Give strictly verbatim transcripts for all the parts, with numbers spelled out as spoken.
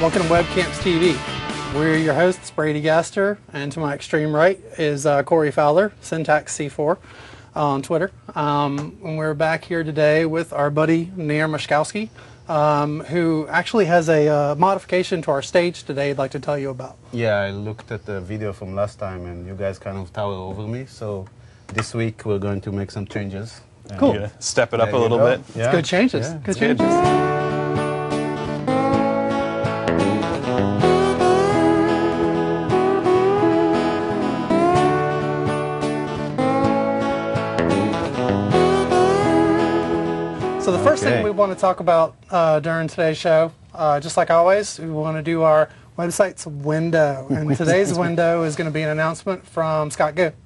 Welcome to Webcamps T V. We're your hosts, Brady Gaster, and to my extreme right is uh, Corey Fowler, Syntax C four on Twitter. Um, and we're back here today with our buddy Nir Mashkowski, um, who actually has a uh, modification to our stage today I'd like to tell you about. Yeah, I looked at the video from last time and you guys kind of tower over me, so this week we're going to make some changes. Cool. Yeah, step it up a little go. bit. Yeah. Good changes. Yeah, Good good. changes. So the first Okay. thing we want to talk about uh, during today's show, uh, just like always, we want to do our website's window. And today's window is going to be an announcement from Scott Goo.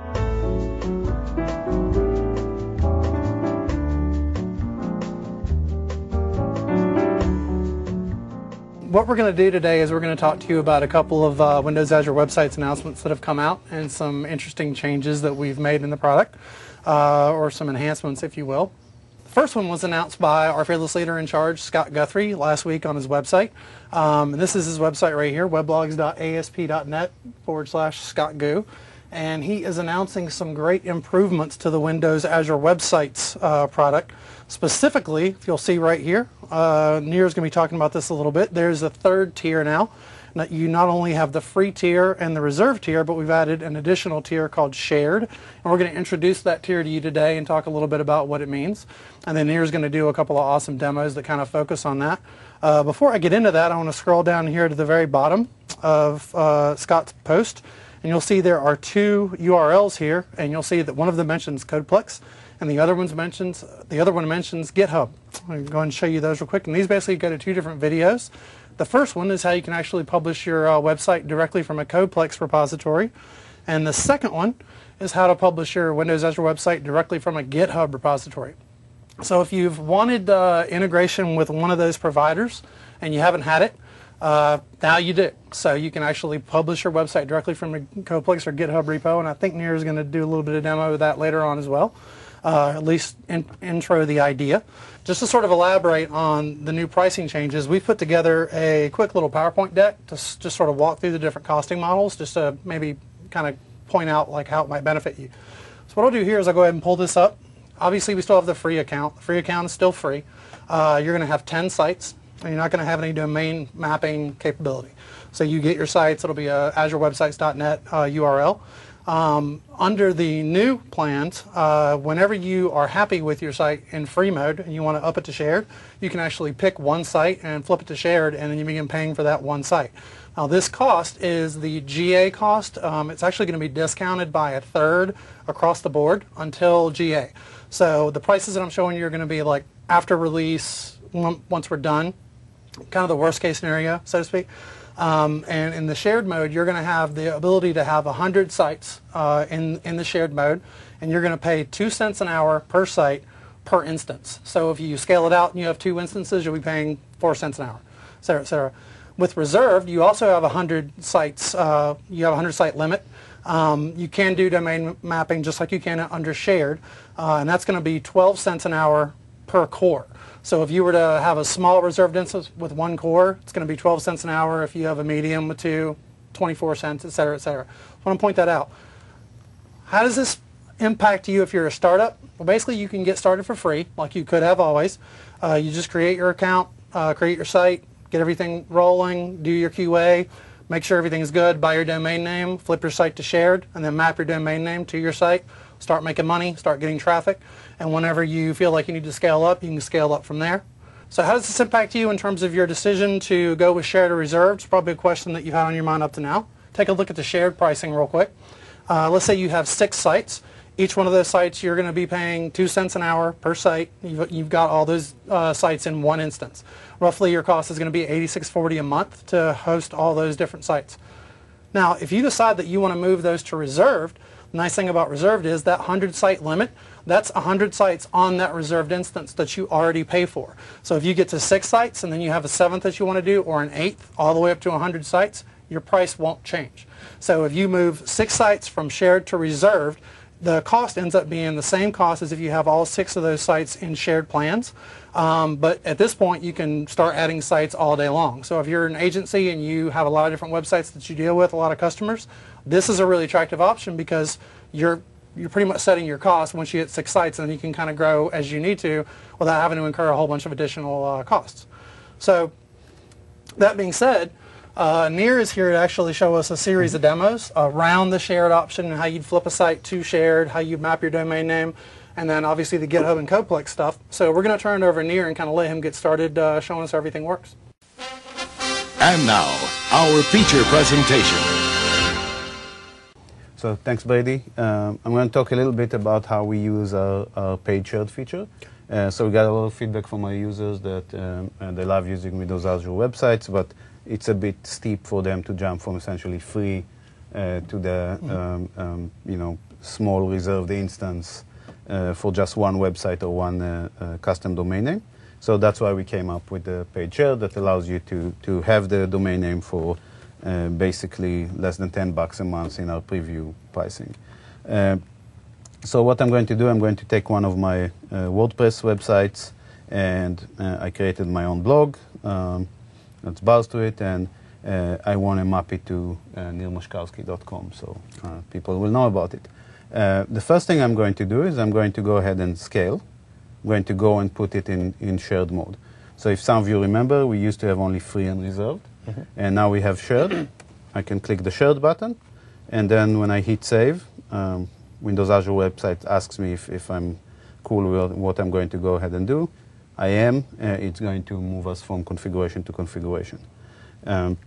What we're going to do today is we're going to talk to you about a couple of uh, Windows Azure Websites announcements that have come out and some interesting changes that we've made in the product, uh, or some enhancements, if you will. The first one was announced by our fearless leader in charge, Scott Guthrie, last week on his website. Um, and this is his website right here, weblogs.asp.net forward slash Scott Goo. And he is announcing some great improvements to the Windows Azure Websites uh, product. Specifically, if you'll see right here, uh, Nir's going to be talking about this a little bit. There's a third tier now. Now, you not only have the free tier and the reserve tier, but we've added an additional tier called Shared. And we're going to introduce that tier to you today and talk a little bit about what it means. And then Nir's going to do a couple of awesome demos that kind of focus on that. Uh, before I get into that, I want to scroll down here to the very bottom of uh, Scott's post. And you'll see there are two U R Ls here, and you'll see that one of them mentions CodePlex, and the other one mentions the other one mentions GitHub. I'm going to show you those real quick, and these basically go to two different videos. The first one is how you can actually publish your uh, website directly from a CodePlex repository, and the second one is how to publish your Windows Azure website directly from a GitHub repository. So if you've wanted uh, integration with one of those providers and you haven't had it, Uh, now you do. So you can actually publish your website directly from a CodePlex or GitHub repo, and I think Nir is going to do a little bit of demo of that later on as well, uh, at least in, intro the idea. Just to sort of elaborate on the new pricing changes, we've put together a quick little PowerPoint deck to s just sort of walk through the different costing models, just to maybe kind of point out like how it might benefit you. So what I'll do here is I'll go ahead and pull this up. Obviously we still have the free account. The free account is still free. Uh, you're going to have ten sites. And you're not going to have any domain mapping capability. So you get your sites, it'll be a azure websites dot net uh, U R L. Um, under the new plans, uh, whenever you are happy with your site in free mode and you want to up it to shared, you can actually pick one site and flip it to shared, and then you begin paying for that one site. Now this cost is the G A cost. Um, it's actually going to be discounted by a third across the board until G A. So the prices that I'm showing you are going to be like after release, once we're done. Kind of the worst case scenario, so to speak. Um, and in the shared mode, you're going to have the ability to have one hundred sites uh, in, in the shared mode, and you're going to pay two cents an hour per site per instance. So if you scale it out and you have two instances, you'll be paying four cents an hour, et cetera, et cetera. With reserved, you also have one hundred sites. Uh, you have a one hundred site limit. Um, you can do domain mapping just like you can under shared, uh, and that's going to be twelve cents an hour per core. So if you were to have a small reserved instance with one core, it's going to be twelve cents an hour. If you have a medium with two, twenty-four cents, et cetera, et cetera. I want to point that out. How does this impact you if you're a startup? Well, basically you can get started for free, like you could have always. Uh, you just create your account, uh, create your site, get everything rolling, do your Q A, make sure everything's good, buy your domain name, flip your site to shared, and then map your domain name to your site. Start making money, start getting traffic, and whenever you feel like you need to scale up, you can scale up from there. So how does this impact you in terms of your decision to go with shared or reserved? It's probably a question that you've had on your mind up to now. Take a look at the shared pricing real quick. Uh, let's say you have six sites. Each one of those sites you're going to be paying two cents an hour per site. You've, you've got all those uh, sites in one instance. Roughly your cost is going to be eighty-six forty a month to host all those different sites. Now if you decide that you want to move those to reserved, the nice thing about reserved is that one hundred site limit, that's one hundred sites on that reserved instance that you already pay for. So if you get to six sites and then you have a seventh that you want to do, or an eighth, all the way up to one hundred sites, your price won't change. So if you move six sites from shared to reserved, the cost ends up being the same cost as if you have all six of those sites in shared plans. Um, but at this point, you can start adding sites all day long. So if you're an agency and you have a lot of different websites that you deal with, a lot of customers, this is a really attractive option because you're you're pretty much setting your cost once you hit six sites, and then you can kind of grow as you need to without having to incur a whole bunch of additional uh, costs. So that being said, uh, Nir is here to actually show us a series of demos around the shared option and how you'd flip a site to shared, how you map your domain name, and then obviously the GitHub and Codeplex stuff. So we're going to turn it over to Nir and kind of let him get started uh, showing us how everything works. And now, our feature presentation. So thanks, Brady. Um, I'm going to talk a little bit about how we use our, our paid shared feature. Uh, so we got a lot of feedback from our users that um, uh, they love using Windows Azure websites, but it's a bit steep for them to jump from essentially free uh, to the mm-hmm. um, um, you know small reserved instance uh, for just one website or one uh, uh, custom domain name. So that's why we came up with the paid shared that allows you to to have the domain name for uh, basically less than ten bucks a month in our preview pricing. Uh, So what I'm going to do, I'm going to take one of my uh, WordPress websites, and uh, I created my own blog. Um, let's browse to it, and uh, I want to map it to uh, nir moshkowski dot com, so uh, people will know about it. Uh, the first thing I'm going to do is I'm going to go ahead and scale. I'm going to go and put it in, in shared mode. So if some of you remember, we used to have only free and reserved, mm-hmm. and now we have shared. I can click the shared button, and then when I hit save, um, Windows Azure website asks me if, if I'm cool with what I'm going to go ahead and do. I am. Uh, it's going to move us from configuration to configuration. Um,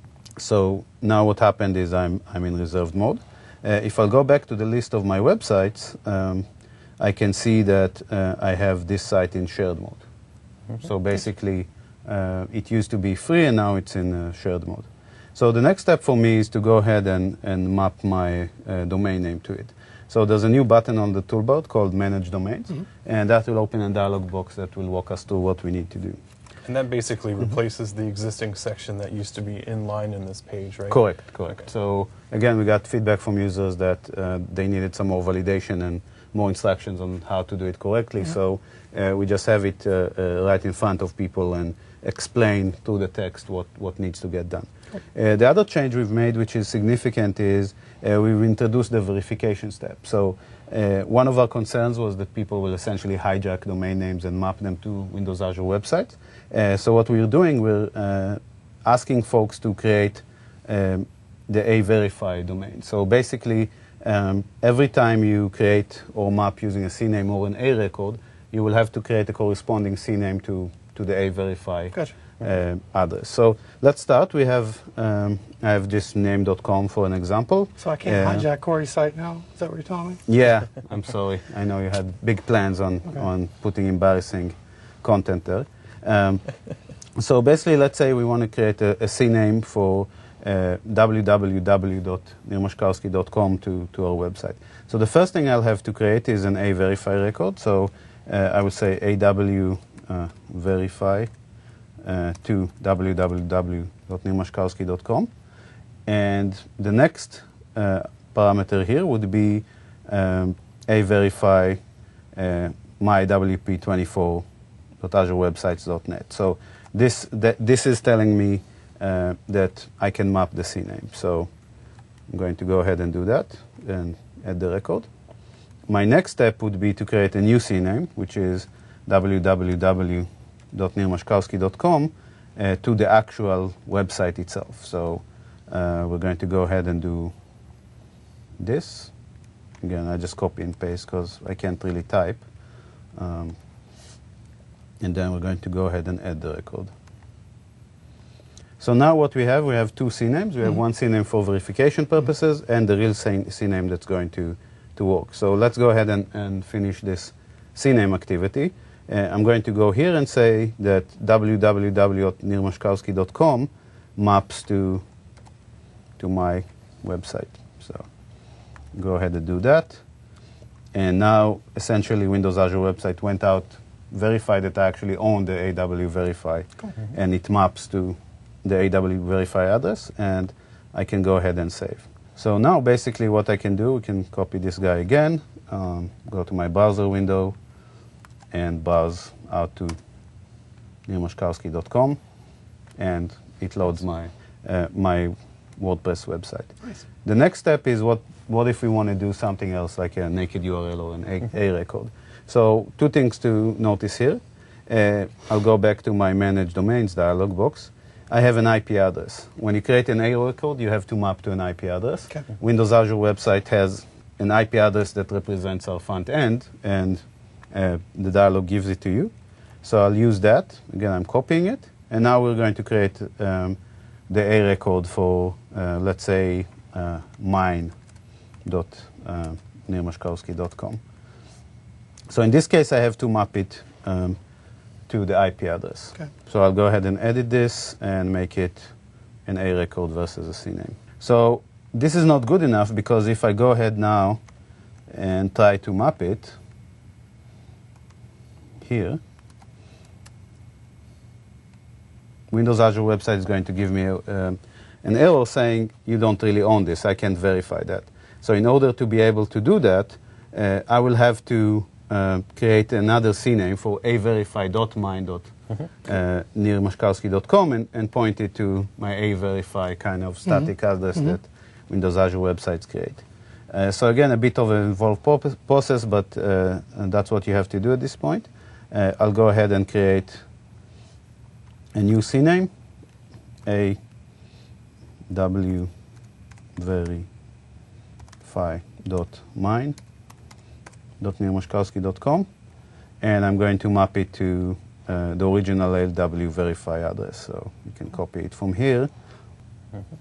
so now what happened is I'm, I'm in reserved mode. Uh, if I go back to the list of my websites, um, I can see that uh, I have this site in shared mode. Mm-hmm. So basically, uh, it used to be free, and now it's in uh, shared mode. So the next step for me is to go ahead and, and map my uh, domain name to it. So there's a new button on the toolbar called Manage Domains, mm-hmm. and that will open a dialog box that will walk us through what we need to do. And that basically mm-hmm. replaces the existing section that used to be in line in this page, right? Correct, correct. Okay. So again, we got feedback from users that uh, they needed some more validation and more instructions on how to do it correctly. Mm-hmm. So uh, we just have it uh, uh, right in front of people and explain through the text what, what needs to get done. Uh, the other change we've made, which is significant, is uh, we've introduced the verification step. So uh, one of our concerns was that people will essentially hijack domain names and map them to Windows Azure websites. Uh, so what we're doing, we're uh, asking folks to create um, the A-verify domain. So basically, um, every time you create or map using a C name or an A record, you will have to create a corresponding C name to, to the A-verify. Gotcha. Uh, address. So let's start. We have um, I have just name dot com for an example. So I can't uh, hijack Corey's site now? Is that what you're telling me? Yeah, I'm sorry. I know you had big plans on, okay. on putting embarrassing content there. Um, so basically, let's say we want to create a, a C name for uh, w w w dot nir moshkowski dot com to, to our website. So the first thing I'll have to create is an A-verify record. So uh, I would say A W uh, verify. Uh, to w w w dot nir moshkowski dot com, and the next uh, parameter here would be um, a verify uh, my w p twenty-four dot azure websites dot net. So this that this is telling me uh, that I can map the C name. So I'm going to go ahead and do that and add the record. My next step would be to create a new C name, which is w w w dot nir moshkowski dot com uh, to the actual website itself. So uh, we're going to go ahead and do this. Again, I just copy and paste because I can't really type. Um, and then we're going to go ahead and add the record. So now what we have, we have two C names. We have mm-hmm. one C name for verification purposes and the real C name that's going to, to work. So let's go ahead and, and finish this C name activity. Uh, I'm going to go here and say that w w w dot nir moshkowski dot com maps to, to my website. So go ahead and do that. And now, essentially, Windows Azure website went out, verified that I actually own the A W verify, cool. mm-hmm. and it maps to the A W verify address, and I can go ahead and save. So now basically what I can do, we can copy this guy again, um, go to my browser window, and browse out to nir mashkowski dot com, and it loads my, uh, my WordPress website. Nice. The next step is what, what if we want to do something else, like a naked U R L or an A, A record. So two things to notice here. Uh, I'll go back to my Manage Domains dialog box. I have an I P address. When you create an A record, you have to map to an I P address. Okay. Windows Azure website has an I P address that represents our front end, and uh, the dialog gives it to you. So I'll use that. Again, I'm copying it. And now we're going to create um, the A record for, uh, let's say, uh, mine dot nir mashkowski dot com. So in this case, I have to map it um, to the I P address. Okay. So I'll go ahead and edit this and make it an A record versus a C name. So this is not good enough, because if I go ahead now and try to map it here, Windows Azure website is going to give me a, um, an error saying you don't really own this. I can't verify that. So in order to be able to do that, uh, I will have to uh, create another C name for a verify dot mine dot nir mashkowski dot com and, and point it to my a verify kind of static mm-hmm. address mm-hmm. that Windows Azure websites create. Uh, so again, a bit of an involved process, but uh, and that's what you have to do at this point. Uh, I'll go ahead and create a new C name, a w verify dot mine dot nir mashkowski dot com, and I'm going to map it to uh, the original L W verify address. So you can copy it from here. Mm-hmm.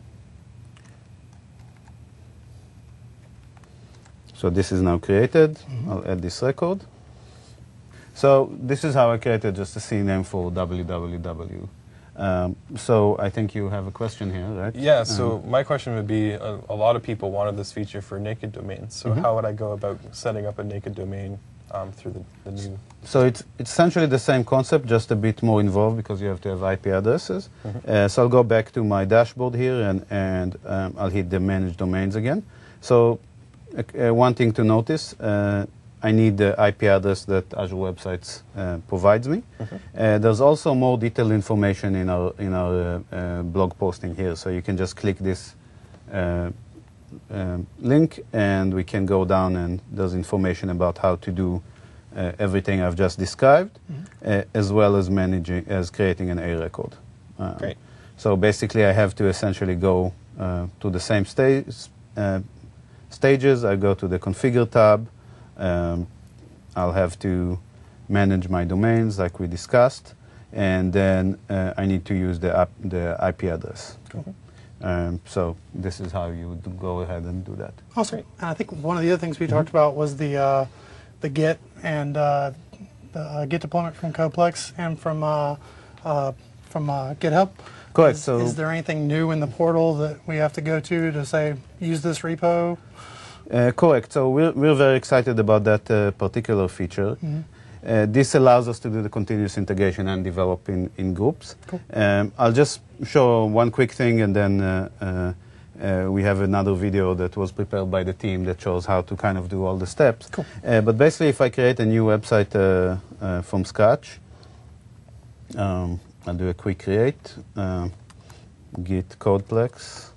So this is now created. Mm-hmm. I'll add this record. So this is how I created just a C name for w w w. Um, so I think you have a question here, right? Yeah, so um, my question would be, a, a lot of people wanted this feature for naked domains. So mm-hmm. how would I go about setting up a naked domain um, through the, the new... So it's, it's essentially the same concept, just a bit more involved, because you have to have I P addresses. Mm-hmm. uh, so I'll go back to my dashboard here, and, and um, I'll hit the Manage Domains again. So uh, uh, one thing to notice, uh, I need the I P address that Azure Websites uh, provides me. Mm-hmm. uh, there's also more detailed information in our in our uh, uh, blog posting here, so you can just click this uh, uh, link, and we can go down, and there's information about how to do uh, everything I've just described, mm-hmm. uh, as well as managing as creating an A record. Uh, Great. So basically, I have to essentially go uh, to the same sta uh, stages. I go to the Configure tab. Um, I'll have to manage my domains like we discussed, and then uh, I need to use the, app, the I P address. Okay. Um, so this is how you would go ahead and do that. Awesome. And I think one of the other things we mm-hmm. talked about was the uh, the Git and uh, the uh, Git deployment from Codeplex and from uh, uh, from uh, GitHub. Correct. Is, so is there anything new in the portal that we have to go to to say use this repo? Uh, correct. So we're, we're very excited about that uh, particular feature. Mm-hmm. uh, this allows us to do the continuous integration and develop in, in groups. Cool. Um, I'll just show one quick thing, and then uh, uh, uh, we have another video that was prepared by the team that shows how to kind of do all the steps. Cool. Uh, but basically, if I create a new website uh, uh, from scratch, um, I'll do a quick create, uh, git Codeplex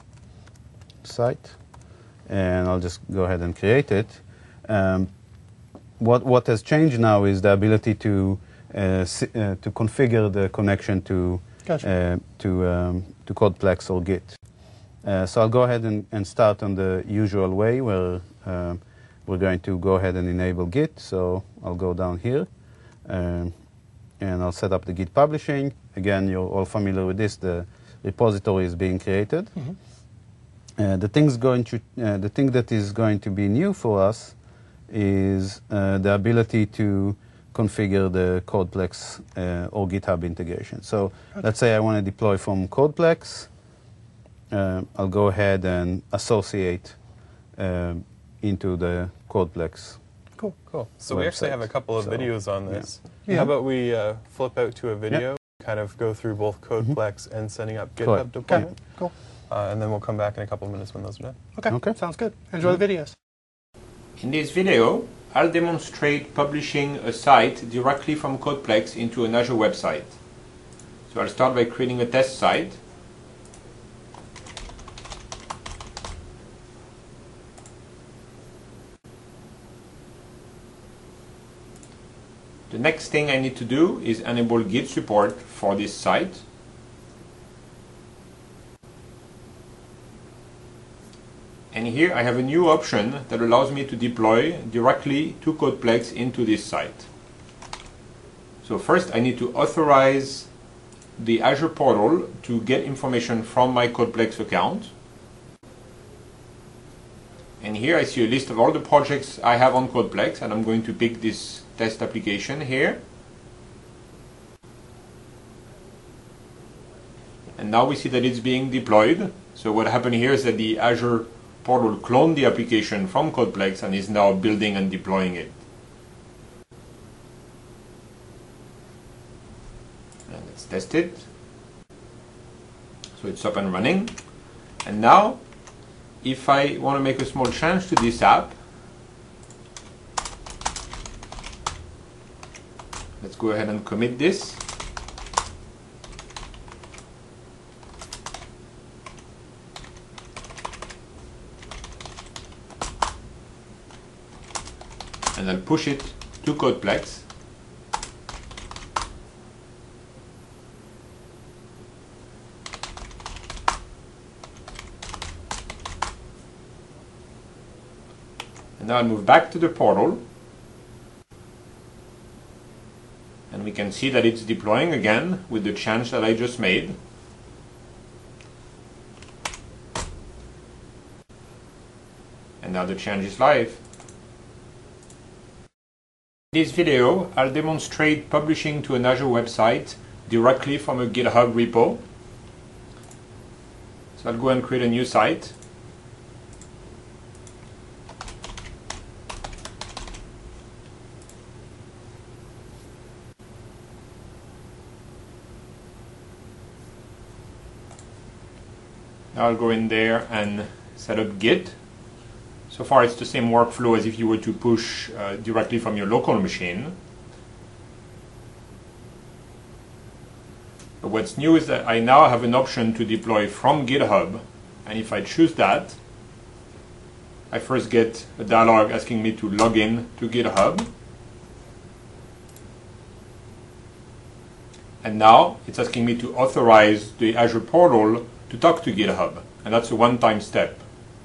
site. And I'll just go ahead and create it. Um, what what has changed now is the ability to uh, si uh, to configure the connection to gotcha. uh, to um, to Codeplex or Git. Uh, so I'll go ahead and, and start on the usual way, where um, we're going to go ahead and enable Git. So I'll go down here, um, and I'll set up the Git publishing. Again, you're all familiar with this. The repository is being created. Mm-hmm. Uh, the thing's going to uh, the thing that is going to be new for us is uh, the ability to configure the Codeplex uh, or GitHub integration. So okay. let's say I want to deploy from Codeplex. Uh, I'll go ahead and associate uh, into the Codeplex. Cool, cool. So website. We actually have a couple of so, videos on this. Yeah. Yeah. How about we uh, flip out to a video, yeah. kind of go through both Codeplex mm-hmm. and setting up GitHub cool. deployment? Okay. Cool. uh, and then we'll come back in a couple of minutes when those are done. Okay, Okay. sounds good. Enjoy the videos. In this video, I'll demonstrate publishing a site directly from CodePlex into an Azure website. So I'll start by creating a test site. The next thing I need to do is enable Git support for this site. And here I have a new option that allows me to deploy directly to CodePlex into this site. So first I need to authorize the Azure portal to get information from my CodePlex account. And here I see a list of all the projects I have on CodePlex, and I'm going to pick this test application here. And now we see that it's being deployed. So what happened here is that the Azure portal cloned the application from CodePlex and is now building and deploying it. And let's test it. So it's up and running. And now, if I want to make a small change to this app, let's go ahead and commit this. And I'll push it to CodePlex. And now I'll move back to the portal. And we can see that it's deploying again with the change that I just made. And now the change is live. In this video, I'll demonstrate publishing to an Azure website directly from a GitHub repo. So I'll go and create a new site. Now I'll go in there and set up Git. So far it's the same workflow as if you were to push uh, directly from your local machine. But what's new is that I now have an option to deploy from GitHub, and if I choose that, I first get a dialog asking me to log in to GitHub. And now it's asking me to authorize the Azure portal to talk to GitHub, and that's a one-time step.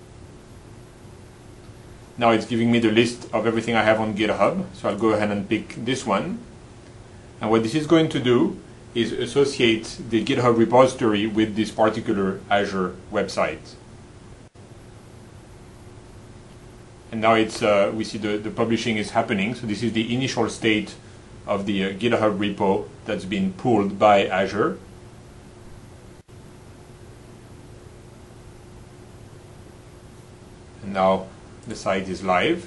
Now it's giving me the list of everything I have on GitHub, so I'll go ahead and pick this one. And what this is going to do is associate the GitHub repository with this particular Azure website. And now it's uh, we see the, the publishing is happening, so this is the initial state of the uh, GitHub repo that's been pulled by Azure. And now the site is live.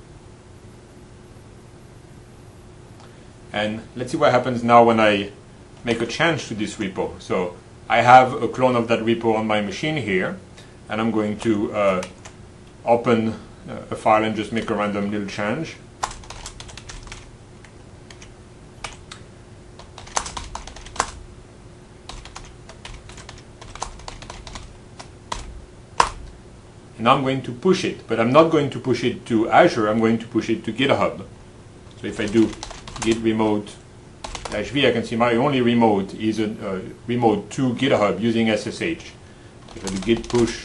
And let's see what happens now when I make a change to this repo. So I have a clone of that repo on my machine here, and I'm going to uh, open uh, a file and just make a random little change. And now I'm going to push it, but I'm not going to push it to Azure, I'm going to push it to GitHub. So if I do git remote dash v, I can see my only remote is a uh, remote to GitHub using S S H. If I do git push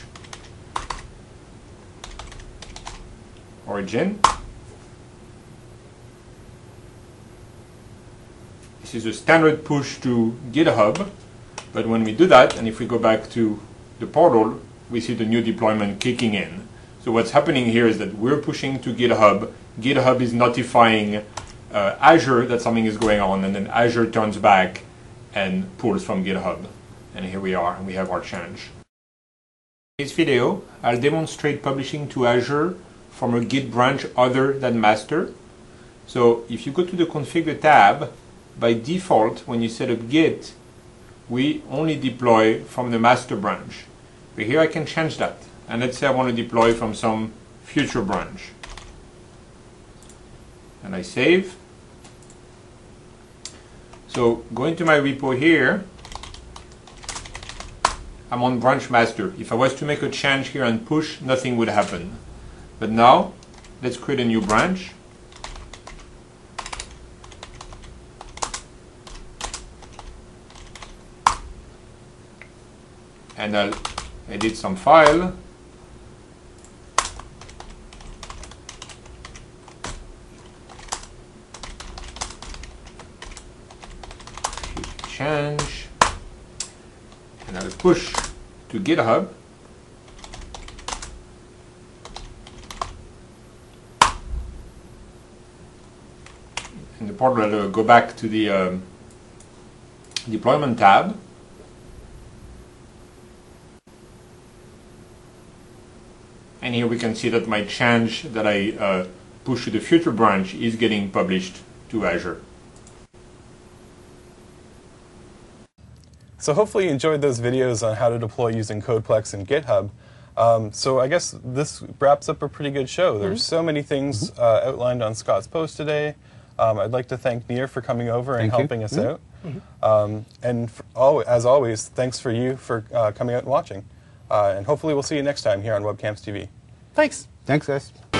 origin, this is a standard push to GitHub, but when we do that, and if we go back to the portal, we see the new deployment kicking in. So what's happening here is that we're pushing to GitHub, GitHub is notifying uh, Azure that something is going on, and then Azure turns back and pulls from GitHub. And here we are, and we have our change. In this video, I'll demonstrate publishing to Azure from a Git branch other than master. So if you go to the configure tab, by default, when you set up Git, we only deploy from the master branch. But here I can change that. And let's say I want to deploy from some future branch. And I save. So going to my repo here, I'm on branch master. If I was to make a change here and push, nothing would happen. But now, let's create a new branch. And I'll edit some file. Change. And I'll push to GitHub. In the portal, I'll go back to the um, deployment tab. And here we can see that my change that I uh, push to the future branch is getting published to Azure. So hopefully you enjoyed those videos on how to deploy using CodePlex and GitHub. Um, so I guess this wraps up a pretty good show. There's mm-hmm. so many things uh, outlined on Scott's post today. Um, I'd like to thank Nir for coming over and Thank helping you. us mm-hmm. out. Mm-hmm. um, and for, oh, as always, thanks for you for uh, coming out and watching. Uh, and hopefully we'll see you next time here on Webcams T V. Thanks. Thanks, guys.